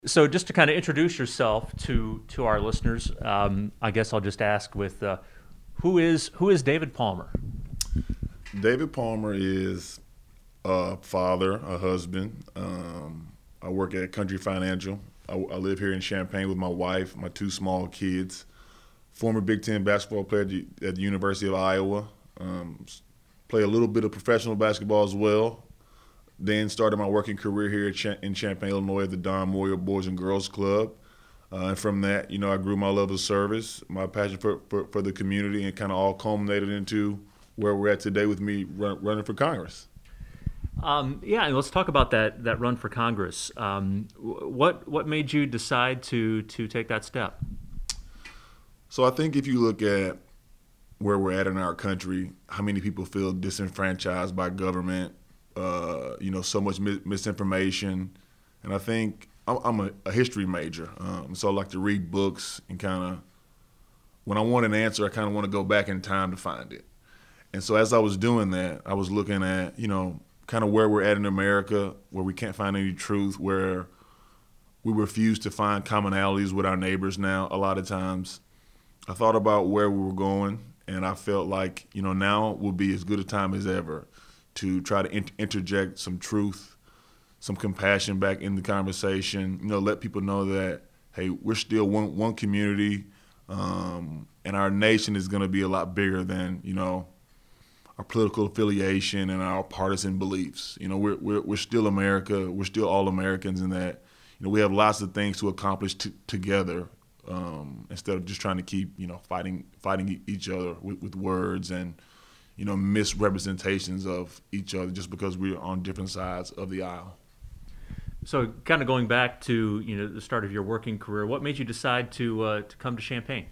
So just to kind of introduce yourself to our listeners, I guess I'll just ask with who is David Palmer? David Palmer is a father, a husband. I work at Country Financial. I live here in Champaign with my wife, my two small kids. Former Big Ten basketball player at the University of Iowa. Play a little bit of professional basketball as well. Then started my working career here in Champaign, Illinois at the Don Moyer Boys and Girls Club. And from that, I grew my love of service, my passion for the community, and kind of all culminated into where we're at today with me running for Congress. Yeah, and let's talk about that run for Congress. What made you decide to take that step? So I think if you look at where we're at in our country, how many people feel disenfranchised by government, so much misinformation. And I think I'm a history major, so I like to read books and kind of, when I want an answer, I kind of want to go back in time to find it. And so as I was doing that, I was looking at, kind of where we're at in America, where we can't find any truth, where we refuse to find commonalities with our neighbors now a lot of times. I thought about where we were going, and I felt like, now would be as good a time as ever to try to interject some truth, some compassion back in the conversation, let people know that, hey, we're still one community, and our nation is going to be a lot bigger than, our political affiliation and our partisan beliefs. We're still America. We're still all Americans in that, we have lots of things to accomplish together, instead of just trying to keep, fighting each other with words and, misrepresentations of each other just because we're on different sides of the aisle. So kind of going back to the start of your working career, what made you decide to come to Champaign?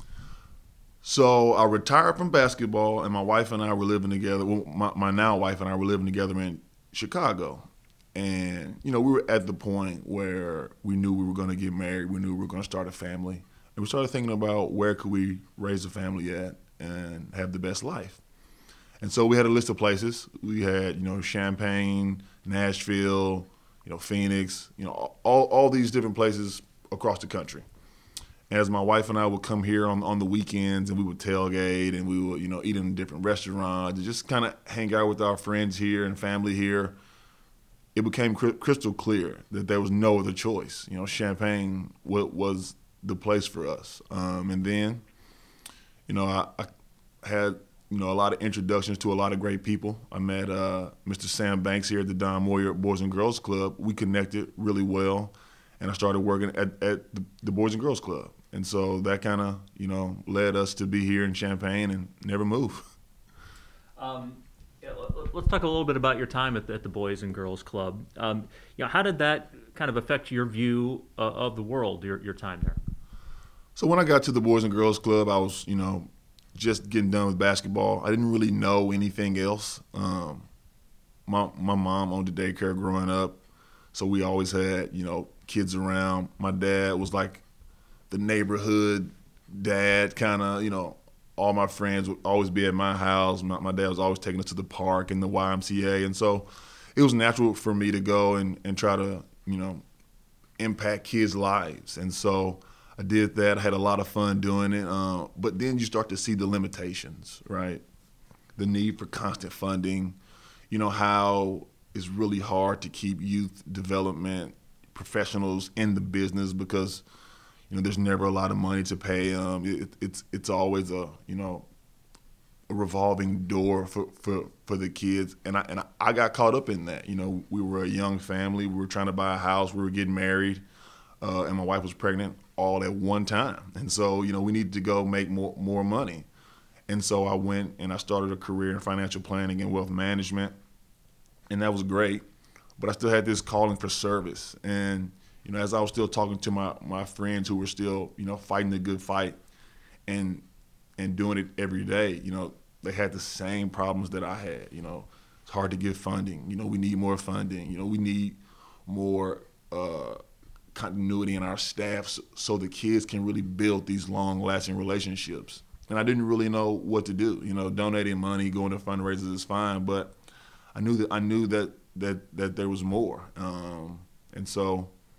So I retired from basketball, and my wife and I were living together. Well, my now wife and I were living together in Chicago. And, we were at the point where we knew we were going to get married. We knew we were going to start a family. And we started thinking about where could we raise a family at and have the best life. And so we had a list of places. We had, Champaign, Nashville, Phoenix, all these different places across the country. As my wife and I would come here on the weekends, and we would tailgate, and we would, eat in different restaurants, and just kind of hang out with our friends here and family here, it became crystal clear that there was no other choice. Champaign was the place for us. And then, I had, a lot of introductions to a lot of great people. I met Mr. Sam Banks here at the Don Moyer Boys and Girls Club. We connected really well, and I started working at the Boys and Girls Club. And so that kind of, led us to be here in Champaign and never move. Let's talk a little bit about your time at the Boys and Girls Club. How did that kind of affect your view of the world, your time there? So when I got to the Boys and Girls Club, I was, just getting done with basketball. I didn't really know anything else. My mom owned a daycare growing up, so we always had, kids around. My dad was like the neighborhood dad, kind of, all my friends would always be at my house. My dad was always taking us to the park and the YMCA. And so it was natural for me to go and try to, impact kids' lives. And so I did that. I had a lot of fun doing it. But then you start to see the limitations, right? The need for constant funding, how it's really hard to keep youth development professionals in the business because, there's never a lot of money to pay them. It's always a revolving door for the kids. And I got caught up in that. We were a young family. We were trying to buy a house. We were getting married. And my wife was pregnant all at one time. And so, we needed to go make more money. And so I went and I started a career in financial planning and wealth management. And that was great. But I still had this calling for service. And, as I was still talking to my friends who were still, fighting the good fight and doing it every day, they had the same problems that I had. It's hard to get funding. We need more funding. We need more continuity in our staff so the kids can really build these long-lasting relationships. And I didn't really know what to do. Donating money, going to fundraisers is fine, but I knew that there was more. And so,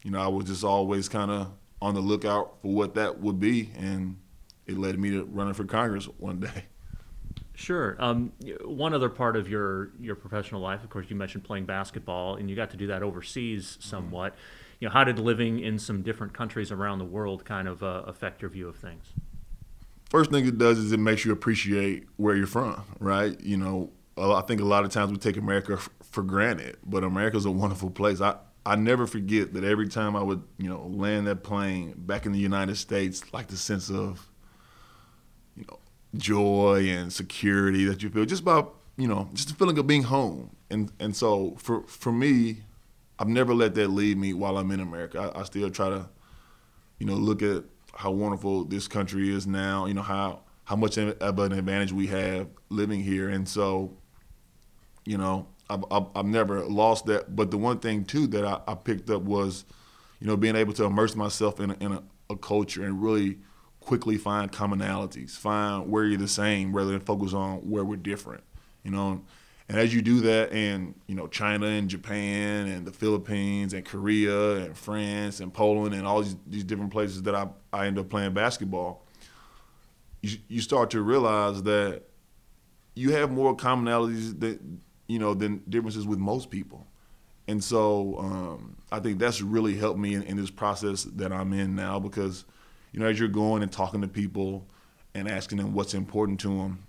I was just always kind of on the lookout for what that would be, and it led me to running for Congress one day. Sure. One other part of your professional life, of course, you mentioned playing basketball, and you got to do that overseas somewhat. How did living in some different countries around the world kind of affect your view of things? First thing it does is it makes you appreciate where you're from, right? I think a lot of times we take America for granted, but America's a wonderful place. I never forget that every time I would, land that plane back in the United States, like the sense of, joy and security that you feel, just about, just the feeling of being home. And so for me, I've never let that leave me while I'm in America. I still try to, look at how wonderful this country is now, how much of an advantage we have living here. And so, I've never lost that. But the one thing, too, that I picked up was, being able to immerse myself in a culture and really quickly find commonalities, find where you're the same rather than focus on where we're different, And as you do that in, China and Japan and the Philippines and Korea and France and Poland and all these different places that I end up playing basketball, you start to realize that you have more commonalities than differences with most people. And so I think that's really helped me in this process that I'm in now because, as you're going and talking to people and asking them what's important to them,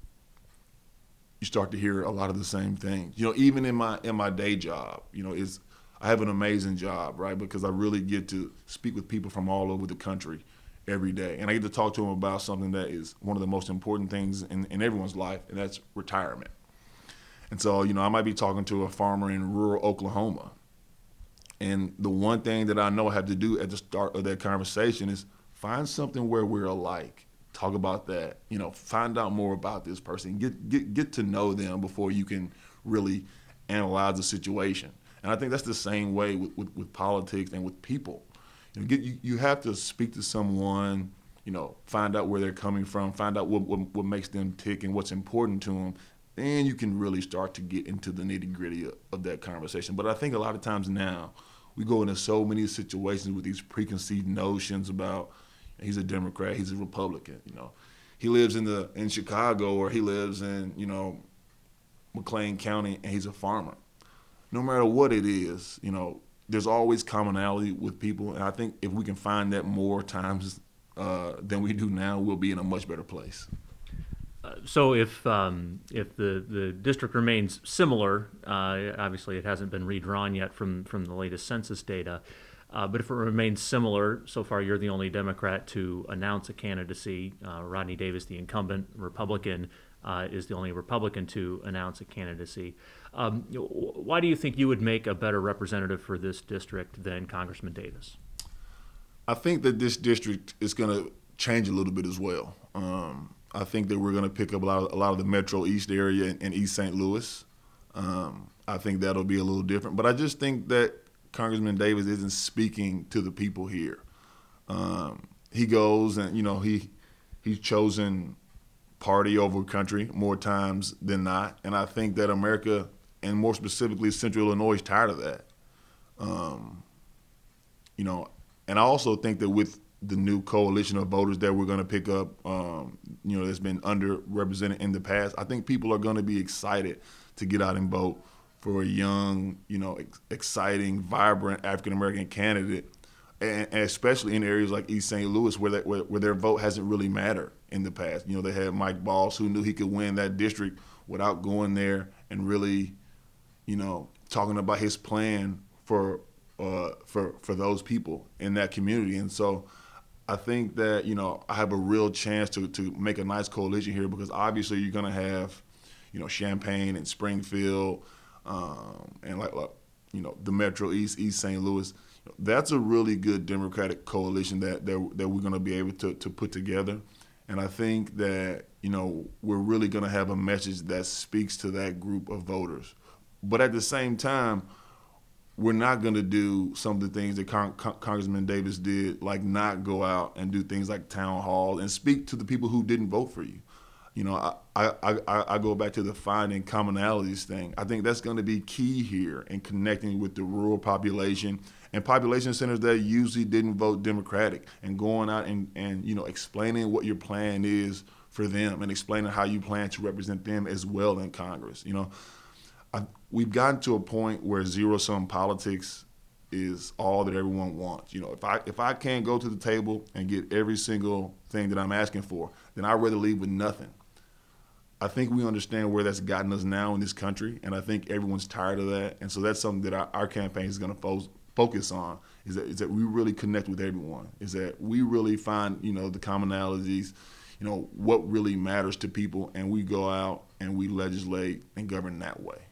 you start to hear a lot of the same things. Even in my day job, I have an amazing job, right? Because I really get to speak with people from all over the country every day. And I get to talk to them about something that is one of the most important things in everyone's life, and that's retirement. And so, I might be talking to a farmer in rural Oklahoma. And the one thing that I know I have to do at the start of that conversation is find something where we're alike. Talk about that. Find out more about this person. Get to know them before you can really analyze the situation. And I think that's the same way with politics and with people. You have to speak to someone, find out where they're coming from, find out what makes them tick and what's important to them. Then you can really start to get into the nitty-gritty of that conversation. But I think a lot of times now we go into so many situations with these preconceived notions about he's a Democrat, he's a Republican, He lives in Chicago or he lives in, McLean County and he's a farmer. No matter what it is, there's always commonality with people. And I think if we can find that more times than we do now, we'll be in a much better place. So if the district remains similar, obviously it hasn't been redrawn yet from the latest census data, but if it remains similar, so far you're the only Democrat to announce a candidacy. Rodney Davis, the incumbent Republican, is the only Republican to announce a candidacy. Why do you think you would make a better representative for this district than Congressman Davis? I think that this district is going to change a little bit as well. I think that we're going to pick up a lot of the Metro East area and East St. Louis. I think that'll be a little different. But I just think that Congressman Davis isn't speaking to the people here. He goes and, he's chosen party over country more times than not. And I think that America, and more specifically Central Illinois, is tired of that. And I also think that with the new coalition of voters that we're going to pick up, that's been underrepresented in the past, I think people are going to be excited to get out and vote for a young, exciting, vibrant African-American candidate, and especially in areas like East St. Louis where their vote hasn't really mattered in the past. They had Mike Boss, who knew he could win that district without going there and really, talking about his plan for those people in that community. And so I think that, I have a real chance to make a nice coalition here because obviously you're going to have, Champaign and Springfield and the Metro East, East St. Louis. That's a really good Democratic coalition that we're going to be able to put together. And I think that, we're really going to have a message that speaks to that group of voters. But at the same time, we're not going to do some of the things that Congressman Davis did, like not go out and do things like town hall and speak to the people who didn't vote for you. I go back to the finding commonalities thing. I think that's going to be key here in connecting with the rural population and population centers that usually didn't vote Democratic, and going out and explaining what your plan is for them and explaining how you plan to represent them as well in Congress. We've gotten to a point where zero-sum politics is all that everyone wants. If I can't go to the table and get every single thing that I'm asking for, then I'd rather leave with nothing. I think we understand where that's gotten us now in this country, and I think everyone's tired of that. And so that's something that our campaign is going to focus on, is that we really connect with everyone, is that we really find, the commonalities, what really matters to people, and we go out and we legislate and govern that way.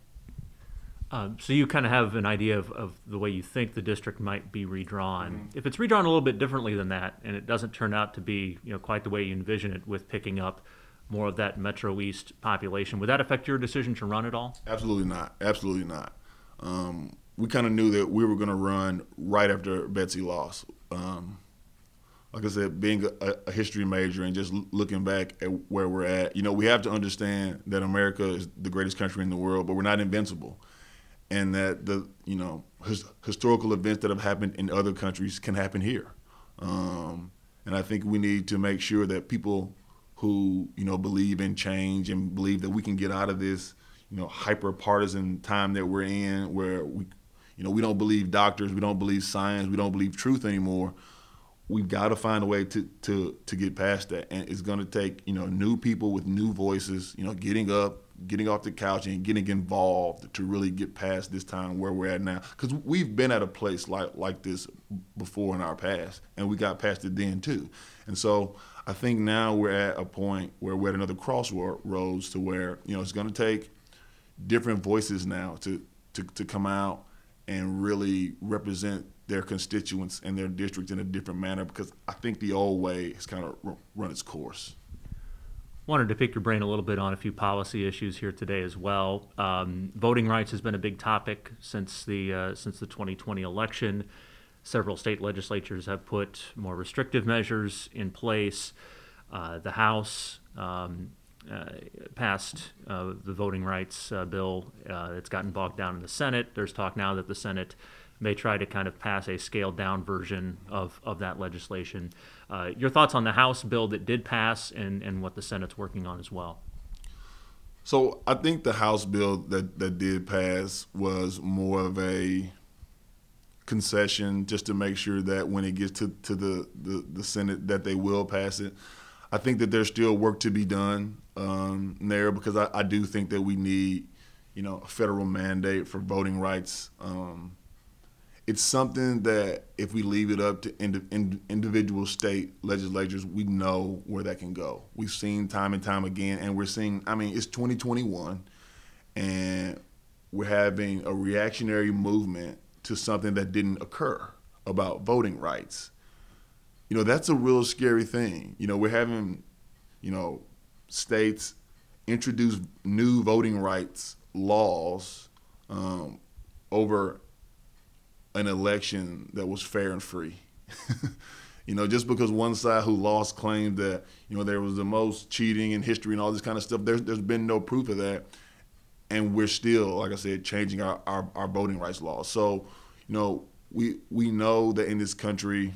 So you kind of have an idea of the way you think the district might be redrawn. Mm-hmm. If it's redrawn a little bit differently than that, and it doesn't turn out to be quite the way you envision it, with picking up more of that Metro East population, would that affect your decision to run at all? Absolutely not. Absolutely not. We kind of knew that we were going to run right after Betsy lost. Like I said, being a history major and just looking back at where we're at, we have to understand that America is the greatest country in the world, but we're not invincible. And that the historical events that have happened in other countries can happen here. And I think we need to make sure that people who believe in change and believe that we can get out of this hyper partisan time that we're in, where we don't believe doctors, we don't believe science, we don't believe truth anymore. We've got to find a way to get past that, and it's going to take new people with new voices, getting up, getting off the couch and getting involved to really get past this time where we're at now. Because we've been at a place like this before in our past, and we got past it then too. And so I think now we're at a point where we're at another crossroads to where it's going to take different voices now to come out and really represent their constituents and their district in a different manner, because I think the old way has kind of run its course. Wanted to pick your brain a little bit on a few policy issues here today as well. Voting rights has been a big topic since the 2020 election. Several state legislatures have put more restrictive measures in place. The House passed the voting rights bill. It's gotten bogged down in the Senate. There's talk now that the Senate may try to kind of pass a scaled-down version of that legislation. Your thoughts on the House bill that did pass and what the Senate's working on as well? So I think the House bill that did pass was more of a concession just to make sure that when it gets to the Senate that they will pass it. I think that there's still work to be done there, because I do think that we need a federal mandate for voting rights. It's something that if we leave it up to individual state legislatures, we know where that can go. We've seen time and time again, and we're seeing, it's 2021, and we're having a reactionary movement to something that didn't occur about voting rights. That's a real scary thing. We're having, states introduce new voting rights laws over an election that was fair and free. Just because one side who lost claimed that, there was the most cheating in history and all this kind of stuff, there's been no proof of that. And we're still, like I said, changing our voting rights laws. So, we know that in this country,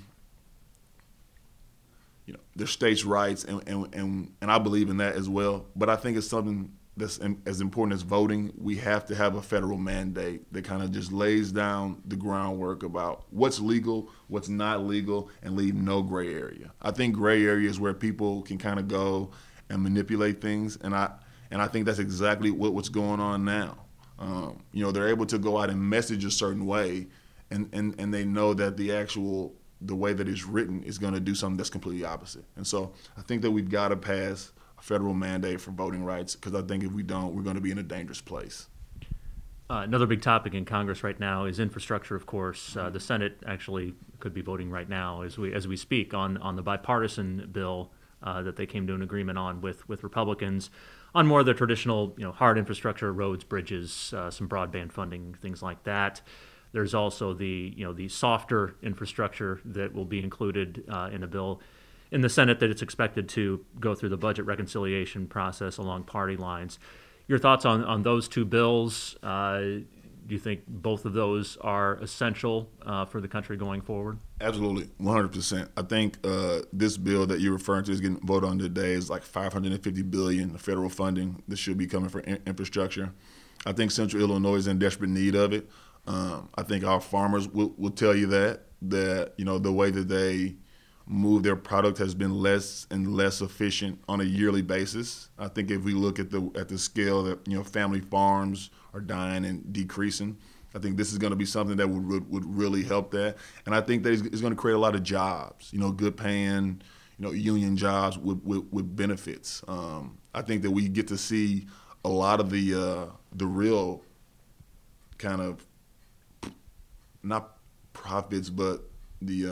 there's states' rights, and I believe in that as well. But I think it's something that's as important as voting. We have to have a federal mandate that kind of just lays down the groundwork about what's legal, what's not legal, and leave no gray area. I think gray area is where people can kind of go and manipulate things, and I think that's exactly what's going on now. They're able to go out and message a certain way, and they know that the way that it's written is going to do something that's completely opposite. And so I think that we've got to pass a federal mandate for voting rights, because I think if we don't, we're going to be in a dangerous place. Another big topic in Congress right now is infrastructure, of course. The Senate actually could be voting right now as we speak on the bipartisan bill that they came to an agreement on with Republicans on more of the traditional, hard infrastructure, roads, bridges, some broadband funding, things like that. There's also the softer infrastructure that will be included in a bill in the Senate that it's expected to go through the budget reconciliation process along party lines. Your thoughts on those two bills? you think both of those are essential for the country going forward? Absolutely, 100%. I think this bill that you're referring to is getting voted on today is like $550 billion federal funding that should be coming for infrastructure. I think Central Illinois is in desperate need of it. I think our farmers will tell you that the way that they move their product has been less and less efficient on a yearly basis. I think if we look at the scale that family farms are dying and decreasing, I think this is going to be something that would really help that. And I think that it's going to create a lot of jobs, good paying, union jobs with benefits. I think that we get to see a lot of the real kind of not profits, but the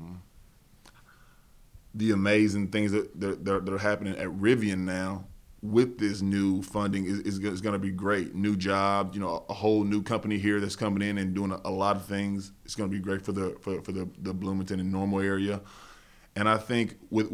amazing things that are happening at Rivian now with this new funding is going to be great. New jobs, a whole new company here that's coming in and doing a lot of things. It's going to be great for the Bloomington and Normal area. And I think with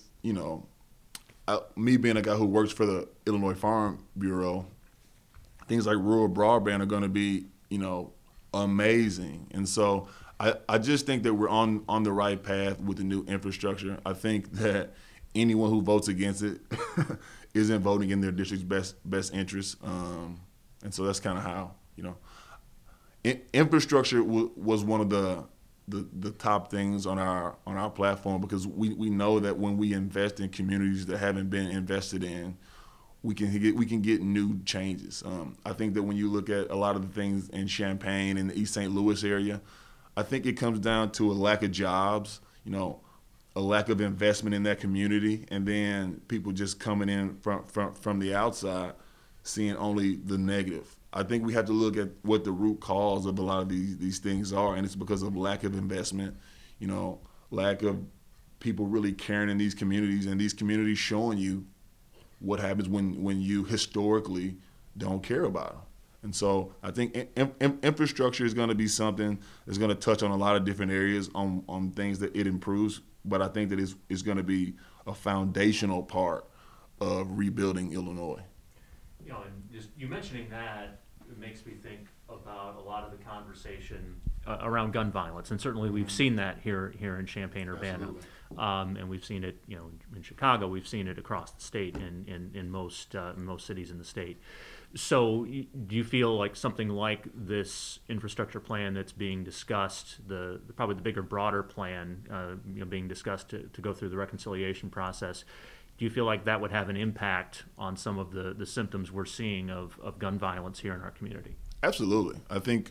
me being a guy who works for the Illinois Farm Bureau, things like rural broadband are going to be amazing. And so I just think that we're on the right path with the new infrastructure. I think that anyone who votes against it isn't voting in their district's best interest. And so that's kind of how, infrastructure was one of the top things on our platform, because we know that when we invest in communities that haven't been invested in, we can get new changes. I think that when you look at a lot of the things in Champaign and the East St. Louis area, I think it comes down to a lack of jobs, a lack of investment in that community, and then people just coming in from the outside, seeing only the negative. I think we have to look at what the root cause of a lot of these things are, and it's because of lack of investment, lack of people really caring in these communities, and these communities showing you what happens when you historically don't care about them. And so I think infrastructure is going to be something that's going to touch on a lot of different areas on things that it improves, but I think that it's going to be a foundational part of rebuilding Illinois. And just you mentioning that, it makes me think about a lot of the conversation around gun violence, and certainly we've seen that here in Champaign-Urbana, and we've seen it, in Chicago. We've seen it across the state in most cities in the state. So, do you feel like something like this infrastructure plan that's being discussed, probably the bigger, broader plan, being discussed to go through the reconciliation process, do you feel like that would have an impact on some of the symptoms we're seeing of gun violence here in our community? Absolutely. I think,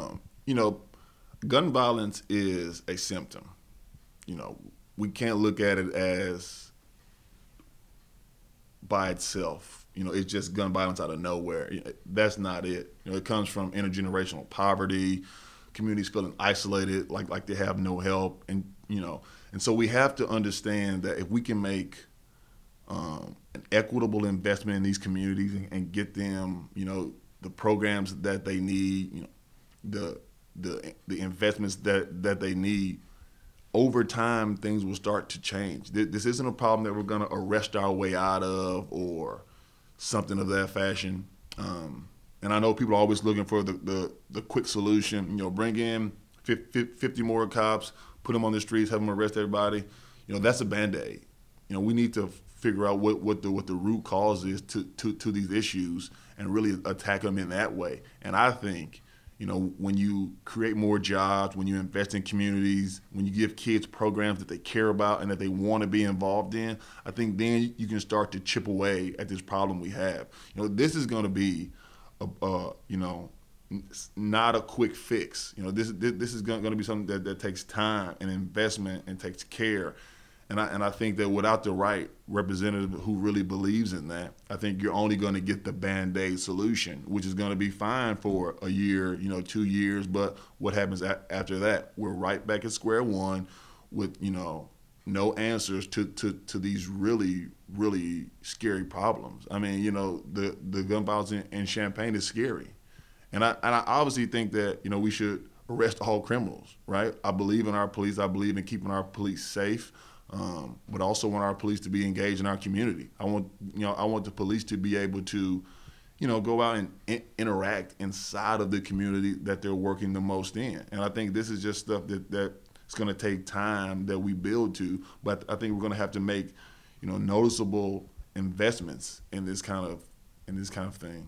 gun violence is a symptom. We can't look at it as by itself. It's just gun violence out of nowhere. That's not it. It comes from intergenerational poverty, communities feeling isolated, like they have no help, and so we have to understand that if we can make an equitable investment in these communities and get them, the programs that they need, the investments that they need, over time things will start to change. This isn't a problem that we're going to arrest our way out of or something of that fashion. And I know people are always looking for the quick solution. Bring in 50 more cops, put them on the streets, have them arrest everybody. That's a Band-Aid. We need to figure out what the root cause is to these issues and really attack them in that way. And I think, when you create more jobs, when you invest in communities, when you give kids programs that they care about and that they want to be involved in, I think then you can start to chip away at this problem we have. This is going to be, not a quick fix. This is going to be something that takes time and investment and takes care. And I think that without the right representative who really believes in that, I think you're only going to get the Band-Aid solution, which is going to be fine for a year, 2 years. But what happens after that? We're right back at square one with, no answers to these really, really scary problems. I mean, the gun violence in Champaign is scary. And I obviously think that, we should arrest all criminals, right? I believe in our police. I believe in keeping our police safe. But also want our police to be engaged in our community. I want the police to be able to, go out and interact inside of the community that they're working the most in. And I think this is just stuff that's going to take time that we build to. But I think we're going to have to make, noticeable investments in this kind of thing.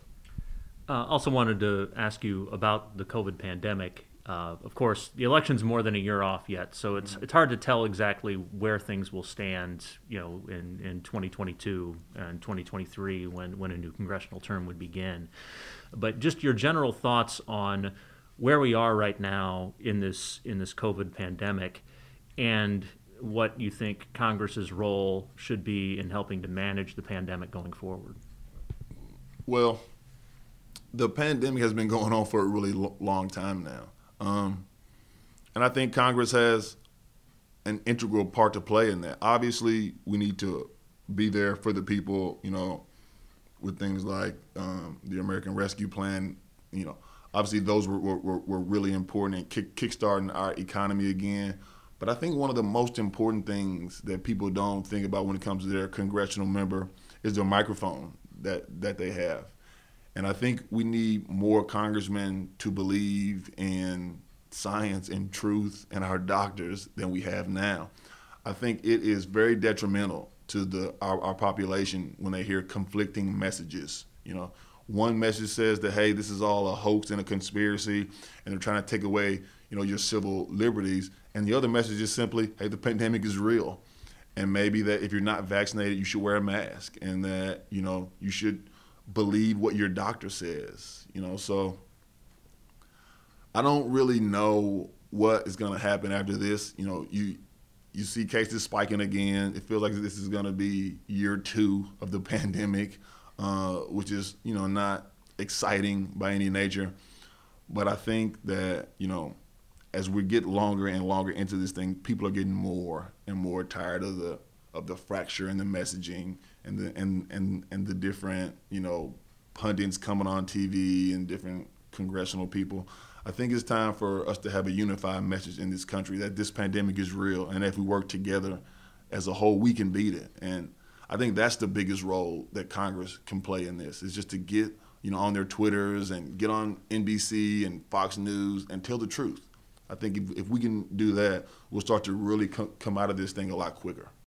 Also wanted to ask you about the COVID pandemic. Of course, the election's more than a year off yet, so it's hard to tell exactly where things will stand, in 2022 and 2023 when a new congressional term would begin. But just your general thoughts on where we are right now in this COVID pandemic, and what you think Congress's role should be in helping to manage the pandemic going forward. Well, the pandemic has been going on for a really long time now. And I think Congress has an integral part to play in that. Obviously, we need to be there for the people, with things like the American Rescue Plan. Obviously those were really important in kickstarting our economy again. But I think one of the most important things that people don't think about when it comes to their congressional member is their microphone that they have. And I think we need more congressmen to believe in science and truth and our doctors than we have now. I think it is very detrimental to our population when they hear conflicting messages. One message says that, hey, this is all a hoax and a conspiracy, and they're trying to take away, your civil liberties. And the other message is simply, hey, the pandemic is real. And maybe that if you're not vaccinated, you should wear a mask, and that, you should believe what your doctor says, so I don't really know what is going to happen after this. You see cases spiking again. It feels like this is going to be year 2 of the pandemic, which is, not exciting by any nature. But I think that, as we get longer and longer into this thing, people are getting more and more tired of the fracture in the messaging and the different, pundits coming on TV and different congressional people. I think it's time for us to have a unified message in this country that this pandemic is real, and if we work together as a whole, we can beat it. And I think that's the biggest role that Congress can play in this, is just to get, on their Twitters and get on NBC and Fox News and tell the truth. I think if we can do that, we'll start to really come out of this thing a lot quicker.